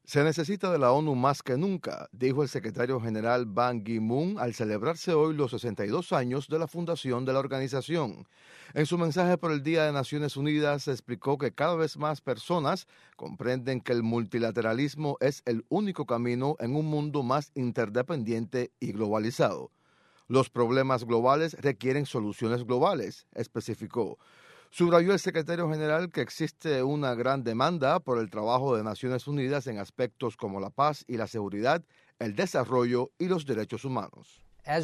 Se necesita de la ONU más que nunca, dijo el secretario general Ban Ki-moon al celebrarse hoy los 62 años de la fundación de la organización. En su mensaje por el Día de Naciones Unidas, explicó que cada vez más personas comprenden que el multilateralismo es el único camino en un mundo más interdependiente y globalizado. Los problemas globales requieren soluciones globales, especificó. Subrayó el secretario general que existe una gran demanda por el trabajo de Naciones Unidas en aspectos como la paz y la seguridad, el desarrollo y los derechos humanos.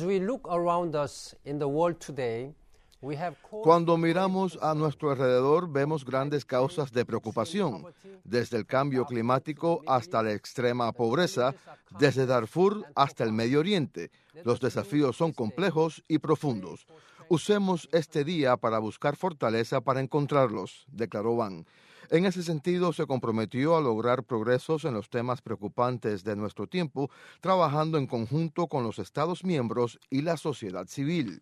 Cuando miramos a nuestro alrededor, vemos grandes causas de preocupación, desde el cambio climático hasta la extrema pobreza, desde Darfur hasta el Medio Oriente. Los desafíos son complejos y profundos. Usemos este día para buscar fortaleza para encontrarlos, declaró Ban. En ese sentido, se comprometió a lograr progresos en los temas preocupantes de nuestro tiempo, trabajando en conjunto con los Estados miembros y la sociedad civil.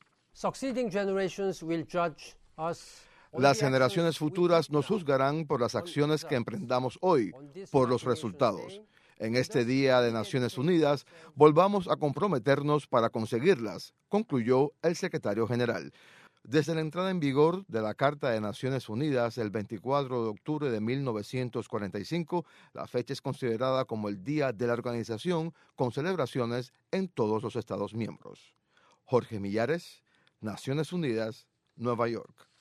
Las generaciones futuras nos juzgarán por las acciones que emprendamos hoy, por los resultados. En este Día de Naciones Unidas, volvamos a comprometernos para conseguirlas, concluyó el secretario general. Desde la entrada en vigor de la Carta de Naciones Unidas el 24 de octubre de 1945, la fecha es considerada como el Día de la Organización, con celebraciones en todos los Estados miembros. Jorge Millares, Naciones Unidas, Nueva York.